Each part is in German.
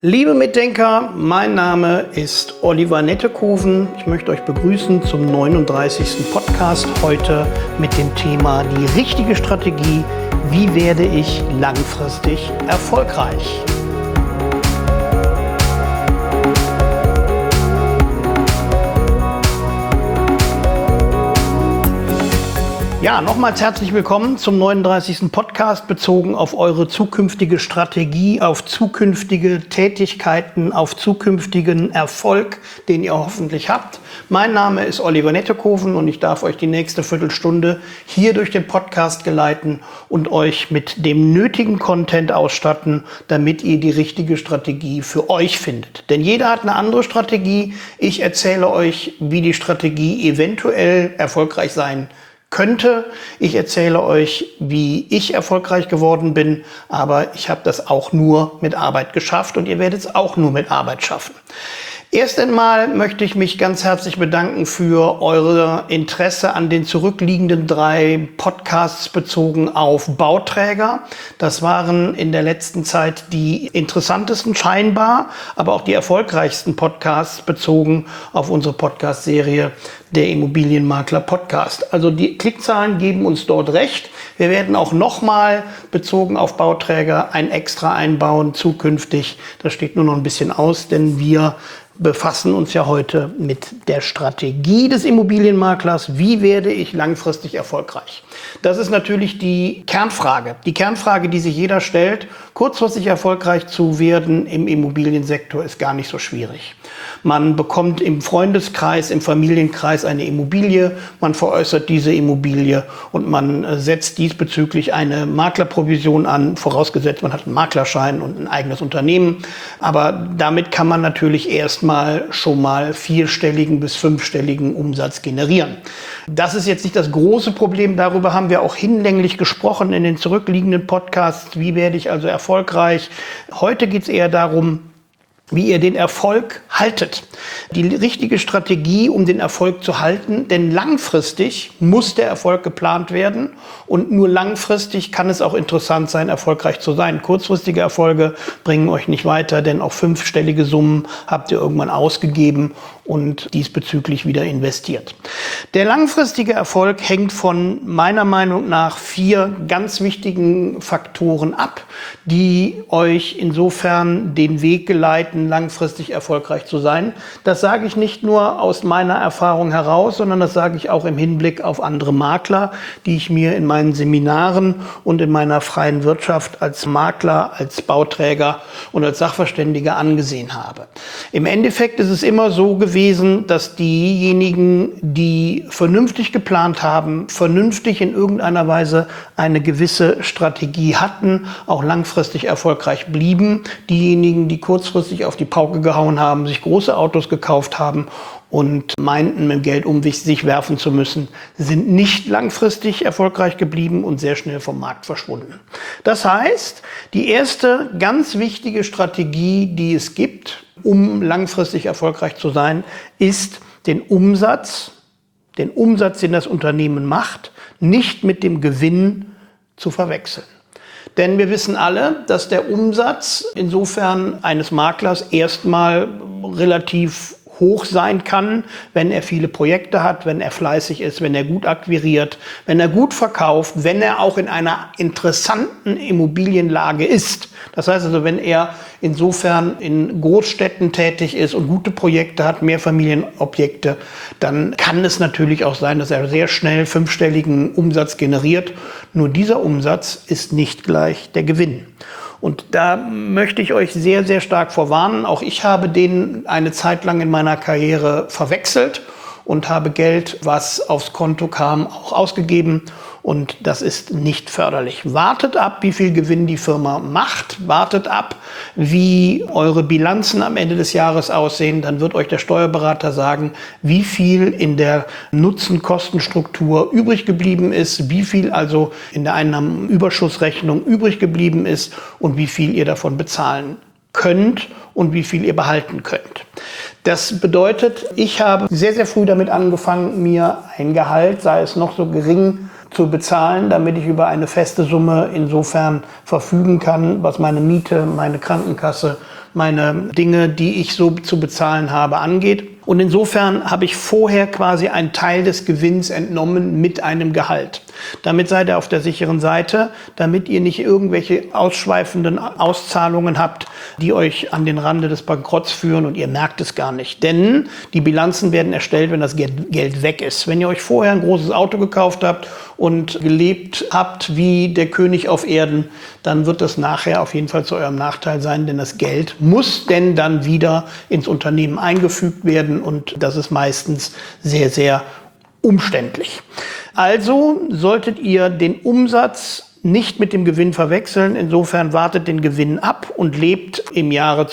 Liebe Mitdenker, mein Name ist Oliver Nettekoven. Ich möchte euch begrüßen zum 39. Podcast heute mit dem Thema die richtige Strategie. Wie werde ich langfristig erfolgreich? Ja, nochmals herzlich willkommen zum 39. Podcast bezogen auf eure zukünftige Strategie, auf zukünftige Tätigkeiten, auf zukünftigen Erfolg, den ihr hoffentlich habt. Mein Name ist Oliver Nettekoven und ich darf euch die nächste Viertelstunde hier durch den Podcast geleiten und euch mit dem nötigen Content ausstatten, damit ihr die richtige Strategie für euch findet. Denn jeder hat eine andere Strategie. Ich erzähle euch, wie die Strategie eventuell erfolgreich sein könnte. Ich erzähle euch, wie ich erfolgreich geworden bin, aber ich habe das auch nur mit Arbeit geschafft und ihr werdet es auch nur mit Arbeit schaffen. Erst einmal möchte ich mich ganz herzlich bedanken für eure Interesse an den zurückliegenden 3 Podcasts bezogen auf Bauträger. Das waren in der letzten Zeit die interessantesten scheinbar, aber auch die erfolgreichsten Podcasts bezogen auf unsere Podcast-Serie der Immobilienmakler Podcast. Also die Klickzahlen geben uns dort recht. Wir werden auch nochmal bezogen auf Bauträger ein Extra einbauen zukünftig. Das steht nur noch ein bisschen aus, denn wir befassen uns ja heute mit der Strategie des Immobilienmaklers. Wie werde ich langfristig erfolgreich? Das ist natürlich die Kernfrage. Die Kernfrage, die sich jeder stellt. Kurzfristig erfolgreich zu werden im Immobiliensektor ist gar nicht so schwierig. Man bekommt im Freundeskreis, im Familienkreis eine Immobilie, man veräußert diese Immobilie und man setzt diesbezüglich eine Maklerprovision an, vorausgesetzt man hat einen Maklerschein und ein eigenes Unternehmen. Aber damit kann man natürlich erstmal schon mal 4-stelligen bis 5-stelligen Umsatz generieren. Das ist jetzt nicht das große Problem, darüber haben wir auch hinlänglich gesprochen in den zurückliegenden Podcasts. Wie werde ich also erfolgreich? Heute geht es eher darum, wie ihr den Erfolg haltet. Die richtige Strategie, um den Erfolg zu halten, denn langfristig muss der Erfolg geplant werden und nur langfristig kann es auch interessant sein, erfolgreich zu sein. Kurzfristige Erfolge bringen euch nicht weiter, denn auch 5-stellige Summen habt ihr irgendwann ausgegeben und diesbezüglich wieder investiert. Der langfristige Erfolg hängt von meiner Meinung nach 4 ganz wichtigen Faktoren ab, die euch insofern den Weg geleiten, langfristig erfolgreich zu sein. Das sage ich nicht nur aus meiner Erfahrung heraus, sondern das sage ich auch im Hinblick auf andere Makler, die ich mir in meinen Seminaren und in meiner freien Wirtschaft als Makler, als Bauträger und als Sachverständiger angesehen habe. Im Endeffekt ist es immer so gewesen, dass diejenigen, die vernünftig geplant haben, vernünftig in irgendeiner Weise eine gewisse Strategie hatten, auch langfristig erfolgreich blieben. Diejenigen, die kurzfristig auf die Pauke gehauen haben, sich große Autos gekauft haben und meinten, mit Geld um sich werfen zu müssen, sind nicht langfristig erfolgreich geblieben und sehr schnell vom Markt verschwunden. Das heißt, die erste ganz wichtige Strategie, die es gibt, um langfristig erfolgreich zu sein, ist den Umsatz, den das Unternehmen macht, nicht mit dem Gewinn zu verwechseln. Denn wir wissen alle, dass der Umsatz insofern eines Maklers erstmal relativ hoch sein kann, wenn er viele Projekte hat, wenn er fleißig ist, wenn er gut akquiriert, wenn er gut verkauft, wenn er auch in einer interessanten Immobilienlage ist. Das heißt also, wenn er insofern in Großstädten tätig ist und gute Projekte hat, Mehrfamilienobjekte, dann kann es natürlich auch sein, dass er sehr schnell 5-stelligen Umsatz generiert. Nur dieser Umsatz ist nicht gleich der Gewinn. Und da möchte ich euch sehr, sehr stark vorwarnen. Auch ich habe den eine Zeit lang in meiner Karriere verwechselt und habe Geld, was aufs Konto kam, auch ausgegeben. Und das ist nicht förderlich. Wartet ab, wie viel Gewinn die Firma macht. Wartet ab, wie eure Bilanzen am Ende des Jahres aussehen. Dann wird euch der Steuerberater sagen, wie viel in der Nutzen-Kosten-Struktur übrig geblieben ist, wie viel also in der Einnahmenüberschussrechnung übrig geblieben ist und wie viel ihr davon bezahlen könnt und wie viel ihr behalten könnt. Das bedeutet, ich habe sehr, sehr früh damit angefangen, mir ein Gehalt, sei es noch so gering, zu bezahlen, damit ich über eine feste Summe insofern verfügen kann, was meine Miete, meine Krankenkasse, meine Dinge, die ich so zu bezahlen habe, angeht. Und insofern habe ich vorher quasi einen Teil des Gewinns entnommen mit einem Gehalt. Damit seid ihr auf der sicheren Seite, damit ihr nicht irgendwelche ausschweifenden Auszahlungen habt, die euch an den Rande des Bankrotts führen und ihr merkt es gar nicht. Denn die Bilanzen werden erstellt, wenn das Geld weg ist. Wenn ihr euch vorher ein großes Auto gekauft habt und gelebt habt wie der König auf Erden, dann wird das nachher auf jeden Fall zu eurem Nachteil sein, denn das Geld muss denn dann wieder ins Unternehmen eingefügt werden und das ist meistens sehr, sehr umständlich. Also solltet ihr den Umsatz nicht mit dem Gewinn verwechseln. Insofern wartet den Gewinn ab und lebt im Jahre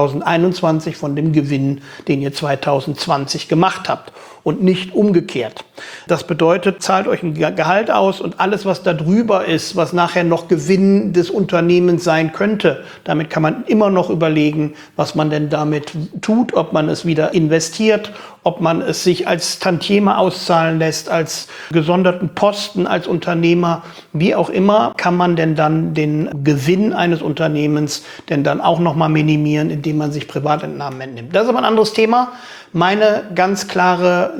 2021 von dem Gewinn, den ihr 2020 gemacht habt und nicht umgekehrt. Das bedeutet, zahlt euch ein Gehalt aus und alles, was da drüber ist, was nachher noch Gewinn des Unternehmens sein könnte, damit kann man immer noch überlegen, was man denn damit tut, ob man es wieder investiert, ob man es sich als Tantieme auszahlen lässt, als gesonderten Posten, als Unternehmer, wie auch immer, kann man denn dann den Gewinn eines Unternehmens denn dann auch nochmal minimieren, indem man sich Privatentnahmen entnimmt. Das ist aber ein anderes Thema. Meine ganz klare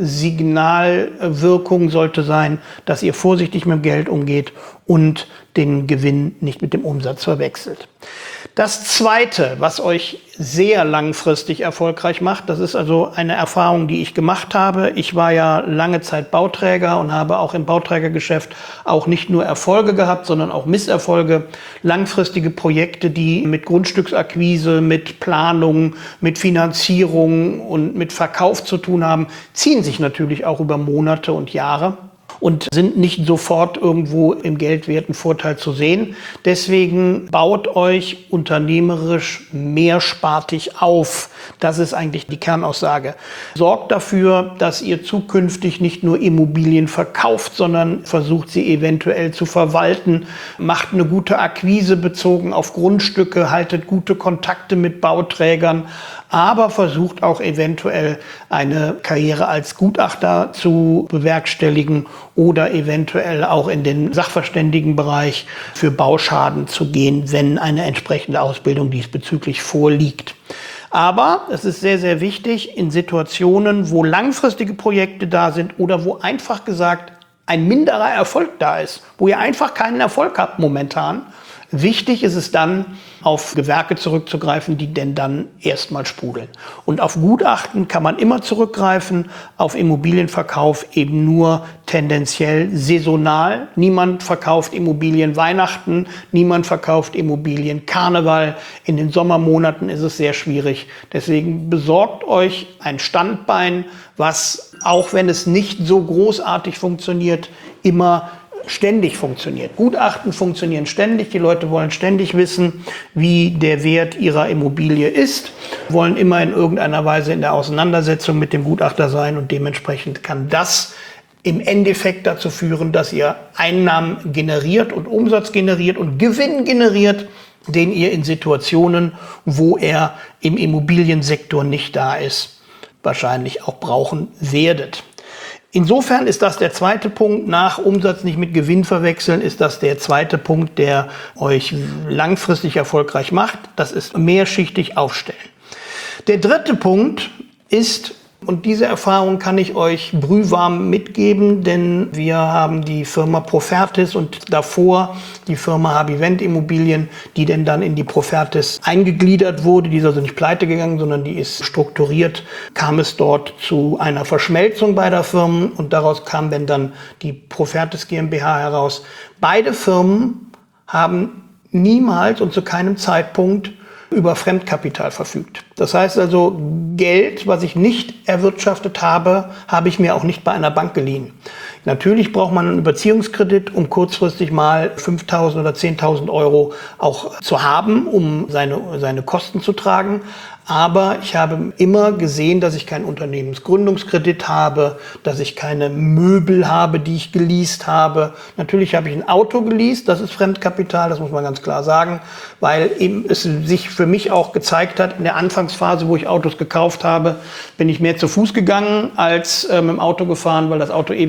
Signalwirkung sollte sein, dass ihr vorsichtig mit dem Geld umgeht und den Gewinn nicht mit dem Umsatz verwechselt. Das Zweite, was euch sehr langfristig erfolgreich macht, das ist also eine Erfahrung, die ich gemacht habe. Ich war ja lange Zeit Bauträger und habe auch im Bauträgergeschäft auch nicht nur Erfolge gehabt, sondern auch Misserfolge. Langfristige Projekte, die mit Grundstücksakquise, mit Planung, mit Finanzierung und mit Verkauf zu tun haben, ziehen sich natürlich auch über Monate und Jahre und sind nicht sofort irgendwo im geldwerten Vorteil zu sehen. Deswegen baut euch unternehmerisch mehrspartig auf. Das ist eigentlich die Kernaussage. Sorgt dafür, dass ihr zukünftig nicht nur Immobilien verkauft, sondern versucht sie eventuell zu verwalten. Macht eine gute Akquise bezogen auf Grundstücke, haltet gute Kontakte mit Bauträgern, aber versucht auch eventuell eine Karriere als Gutachter zu bewerkstelligen oder eventuell auch in den Sachverständigenbereich für Bauschaden zu gehen, wenn eine entsprechende Ausbildung diesbezüglich vorliegt. Aber es ist sehr, sehr wichtig, in Situationen, wo langfristige Projekte da sind oder wo einfach gesagt ein minderer Erfolg da ist, wo ihr einfach keinen Erfolg habt momentan, wichtig ist es dann, auf Gewerke zurückzugreifen, die denn dann erstmal sprudeln. Und auf Gutachten kann man immer zurückgreifen, auf Immobilienverkauf eben nur tendenziell saisonal. Niemand verkauft Immobilien Weihnachten, niemand verkauft Immobilien Karneval. In den Sommermonaten ist es sehr schwierig. Deswegen besorgt euch ein Standbein, was, auch wenn es nicht so großartig funktioniert, immer ständig funktioniert. Gutachten funktionieren ständig. Die Leute wollen ständig wissen, wie der Wert ihrer Immobilie ist, wollen immer in irgendeiner Weise in der Auseinandersetzung mit dem Gutachter sein und dementsprechend kann das im Endeffekt dazu führen, dass ihr Einnahmen generiert und Umsatz generiert und Gewinn generiert, den ihr in Situationen, wo er im Immobiliensektor nicht da ist, wahrscheinlich auch brauchen werdet. Insofern ist das der zweite Punkt. Nach Umsatz nicht mit Gewinn verwechseln, ist das der zweite Punkt, der euch langfristig erfolgreich macht. Das ist mehrschichtig aufstellen. Der dritte Punkt ist, und diese Erfahrung kann ich euch brühwarm mitgeben, denn wir haben die Firma Profertis und davor die Firma Habivent Immobilien, die denn dann in die Profertis eingegliedert wurde. Die ist also nicht pleite gegangen, sondern die ist strukturiert. Kam es dort zu einer Verschmelzung beider Firmen und daraus kam dann die Profertis GmbH heraus. Beide Firmen haben niemals und zu keinem Zeitpunkt über Fremdkapital verfügt. Das heißt also, Geld, was ich nicht erwirtschaftet habe, habe ich mir auch nicht bei einer Bank geliehen. Natürlich braucht man einen Überziehungskredit, um kurzfristig mal 5.000 oder 10.000 Euro auch zu haben, um seine Kosten zu tragen. Aber ich habe immer gesehen, dass ich keinen Unternehmensgründungskredit habe, dass ich keine Möbel habe, die ich geleast habe. Natürlich habe ich ein Auto geleast, das ist Fremdkapital, das muss man ganz klar sagen, weil eben es sich für mich auch gezeigt hat, in der Anfangsphase, wo ich Autos gekauft habe, bin ich mehr zu Fuß gegangen als mit dem Auto gefahren, weil das Auto ewig kaputt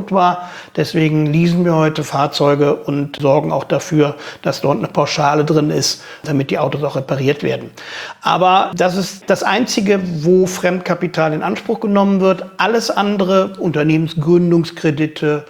gut war. Deswegen leasen wir heute Fahrzeuge und sorgen auch dafür, dass dort eine Pauschale drin ist, damit die Autos auch repariert werden. Aber das ist das Einzige, wo Fremdkapital in Anspruch genommen wird. Alles andere, Unternehmensgründungskredite,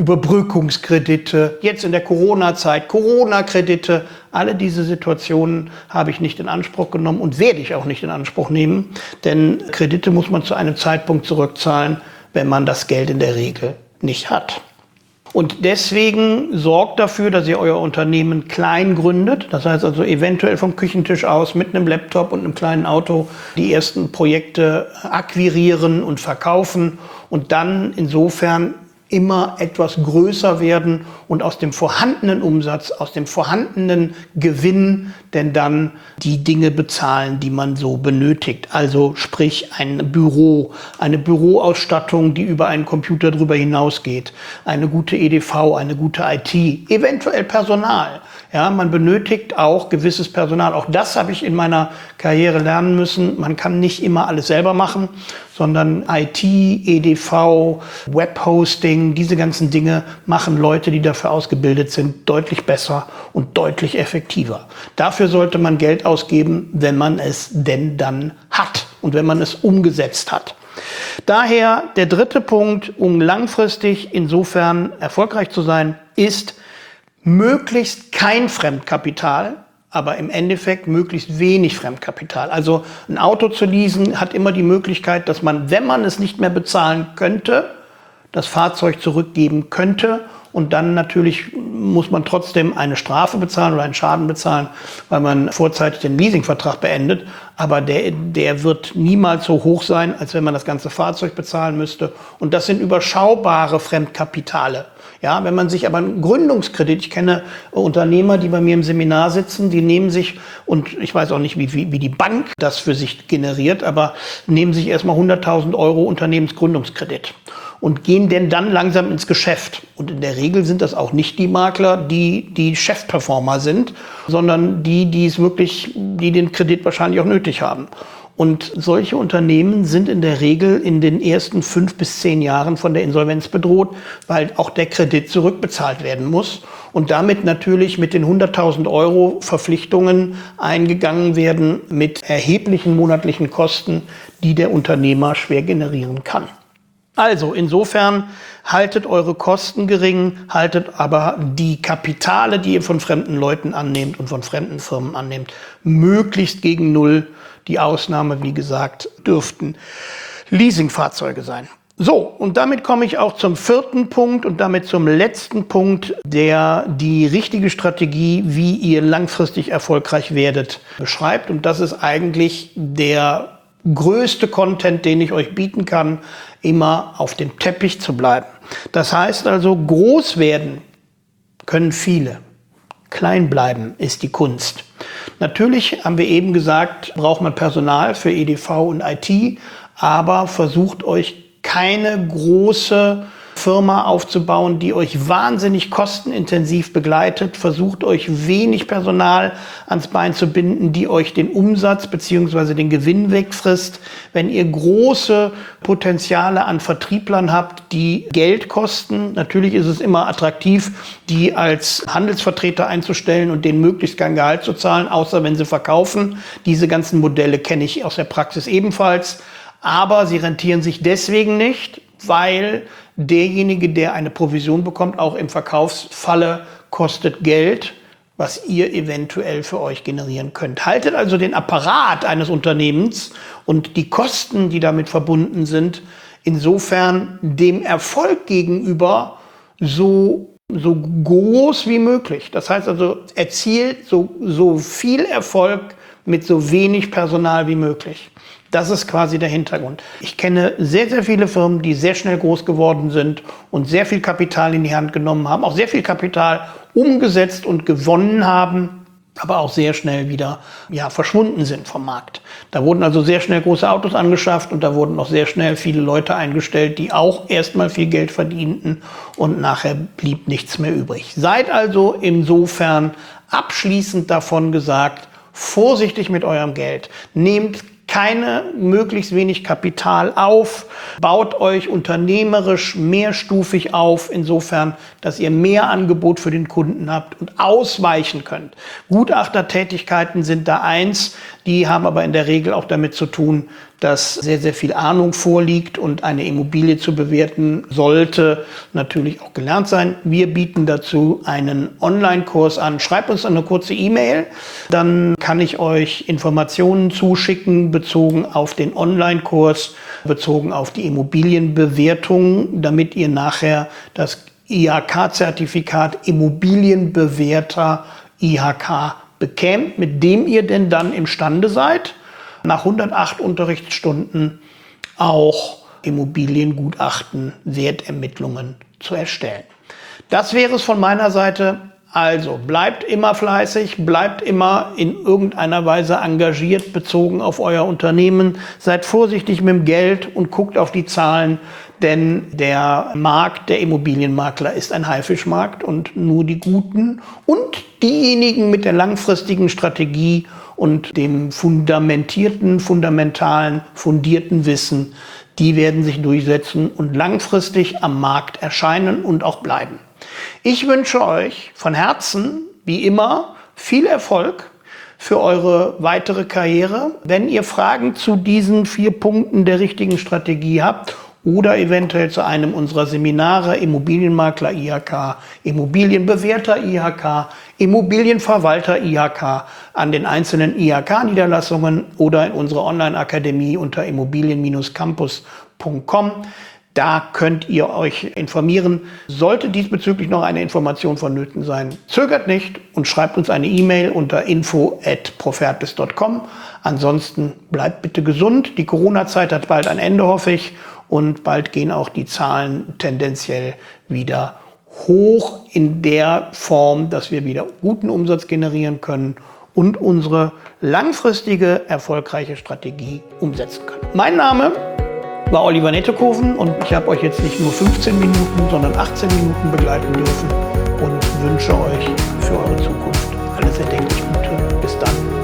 Überbrückungskredite, jetzt in der Corona-Zeit, Corona-Kredite, alle diese Situationen habe ich nicht in Anspruch genommen und werde ich auch nicht in Anspruch nehmen, denn Kredite muss man zu einem Zeitpunkt zurückzahlen, wenn man das Geld in der Regel nicht hat. Und deswegen sorgt dafür, dass ihr euer Unternehmen klein gründet. Das heißt also eventuell vom Küchentisch aus mit einem Laptop und einem kleinen Auto die ersten Projekte akquirieren und verkaufen und dann insofern immer etwas größer werden und aus dem vorhandenen Umsatz, aus dem vorhandenen Gewinn, denn dann die Dinge bezahlen, die man so benötigt. Also sprich ein Büro, eine Büroausstattung, die über einen Computer drüber hinausgeht, eine gute EDV, eine gute IT, eventuell Personal. Ja, man benötigt auch gewisses Personal. Auch das habe ich in meiner Karriere lernen müssen. Man kann nicht immer alles selber machen, sondern IT, EDV, Webhosting, diese ganzen Dinge machen Leute, die dafür ausgebildet sind, deutlich besser und deutlich effektiver. Dafür sollte man Geld ausgeben, wenn man es denn dann hat und wenn man es umgesetzt hat. Daher der dritte Punkt, um langfristig insofern erfolgreich zu sein, ist möglichst kein Fremdkapital, aber im Endeffekt möglichst wenig Fremdkapital. Also ein Auto zu leasen hat immer die Möglichkeit, dass man, wenn man es nicht mehr bezahlen könnte, das Fahrzeug zurückgeben könnte. Und dann natürlich muss man trotzdem eine Strafe bezahlen oder einen Schaden bezahlen, weil man vorzeitig den Leasingvertrag beendet. Aber der wird niemals so hoch sein, als wenn man das ganze Fahrzeug bezahlen müsste. Und das sind überschaubare Fremdkapitale. Ja, wenn man sich aber einen Gründungskredit, ich kenne Unternehmer, die bei mir im Seminar sitzen, die nehmen sich, und ich weiß auch nicht, wie die Bank das für sich generiert, aber nehmen sich erstmal 100.000 Euro Unternehmensgründungskredit und gehen denn dann langsam ins Geschäft. Und in der Regel sind das auch nicht die Makler, die Chefperformer sind, sondern die den Kredit wahrscheinlich auch nötig haben. Und solche Unternehmen sind in der Regel in den ersten 5 bis 10 Jahren von der Insolvenz bedroht, weil auch der Kredit zurückbezahlt werden muss und damit natürlich mit den 100.000 Euro Verpflichtungen eingegangen werden mit erheblichen monatlichen Kosten, die der Unternehmer schwer generieren kann. Also insofern haltet eure Kosten gering, haltet aber die Kapitale, die ihr von fremden Leuten annehmt und von fremden Firmen annehmt, möglichst gegen Null. Die Ausnahme, wie gesagt, dürften Leasingfahrzeuge sein. So, und damit komme ich auch zum vierten Punkt und damit zum letzten Punkt, der die richtige Strategie, wie ihr langfristig erfolgreich werdet, beschreibt. Und das ist eigentlich der größte Content, den ich euch bieten kann, immer auf dem Teppich zu bleiben. Das heißt also, groß werden können viele. Klein bleiben ist die Kunst. Natürlich haben wir eben gesagt, braucht man Personal für EDV und IT, aber versucht euch keine große Firma aufzubauen, die euch wahnsinnig kostenintensiv begleitet. Versucht euch wenig Personal ans Bein zu binden, die euch den Umsatz bzw. den Gewinn wegfrisst. Wenn ihr große Potenziale an Vertrieblern habt, die Geld kosten, natürlich ist es immer attraktiv, die als Handelsvertreter einzustellen und denen möglichst kein Gehalt zu zahlen, außer wenn sie verkaufen. Diese ganzen Modelle kenne ich aus der Praxis ebenfalls. Aber sie rentieren sich deswegen nicht, weil derjenige, der eine Provision bekommt, auch im Verkaufsfalle kostet Geld, was ihr eventuell für euch generieren könnt. Haltet also den Apparat eines Unternehmens und die Kosten, die damit verbunden sind, insofern dem Erfolg gegenüber so groß wie möglich. Das heißt also, erzielt so viel Erfolg mit so wenig Personal wie möglich. Das ist quasi der Hintergrund. Ich kenne sehr, sehr viele Firmen, die sehr schnell groß geworden sind und sehr viel Kapital in die Hand genommen haben, auch sehr viel Kapital umgesetzt und gewonnen haben, aber auch sehr schnell wieder verschwunden sind vom Markt. Da wurden also sehr schnell große Autos angeschafft und da wurden auch sehr schnell viele Leute eingestellt, die auch erstmal viel Geld verdienten und nachher blieb nichts mehr übrig. Seid also insofern abschließend davon gesagt, vorsichtig mit eurem Geld. Nehmt möglichst wenig Kapital auf, baut euch unternehmerisch mehrstufig auf, insofern, dass ihr mehr Angebot für den Kunden habt und ausweichen könnt. Gutachtertätigkeiten sind da eins, die haben aber in der Regel auch damit zu tun, dass sehr, sehr viel Ahnung vorliegt und eine Immobilie zu bewerten sollte natürlich auch gelernt sein. Wir bieten dazu einen Online-Kurs an. Schreibt uns eine kurze E-Mail, dann kann ich euch Informationen zuschicken bezogen auf den Online-Kurs, bezogen auf die Immobilienbewertung, damit ihr nachher das IHK-Zertifikat Immobilienbewerter IHK bekämt, mit dem ihr denn dann imstande seid, nach 108 Unterrichtsstunden auch Immobiliengutachten, Wertermittlungen zu erstellen. Das wäre es von meiner Seite. Also bleibt immer fleißig, bleibt immer in irgendeiner Weise engagiert bezogen auf euer Unternehmen. Seid vorsichtig mit dem Geld und guckt auf die Zahlen, denn der Markt der Immobilienmakler ist ein Haifischmarkt und nur die Guten und diejenigen mit der langfristigen Strategie und dem fundierten Wissen, die werden sich durchsetzen und langfristig am Markt erscheinen und auch bleiben. Ich wünsche euch von Herzen, wie immer, viel Erfolg für eure weitere Karriere. Wenn ihr Fragen zu diesen 4 Punkten der richtigen Strategie habt oder eventuell zu einem unserer Seminare Immobilienmakler IHK, Immobilienbewerter IHK, Immobilienverwalter IHK an den einzelnen IHK-Niederlassungen oder in unserer Online-Akademie unter immobilien-campus.com. Da könnt ihr euch informieren. Sollte diesbezüglich noch eine Information vonnöten sein, zögert nicht und schreibt uns eine E-Mail unter info@profertis.com. Ansonsten bleibt bitte gesund. Die Corona-Zeit hat bald ein Ende, hoffe ich. Und bald gehen auch die Zahlen tendenziell wieder hoch in der Form, dass wir wieder guten Umsatz generieren können und unsere langfristige, erfolgreiche Strategie umsetzen können. Mein Name war Oliver Nettekoven und ich habe euch jetzt nicht nur 15 Minuten, sondern 18 Minuten begleiten dürfen und wünsche euch für eure Zukunft alles erdenklich Gute. Bis dann.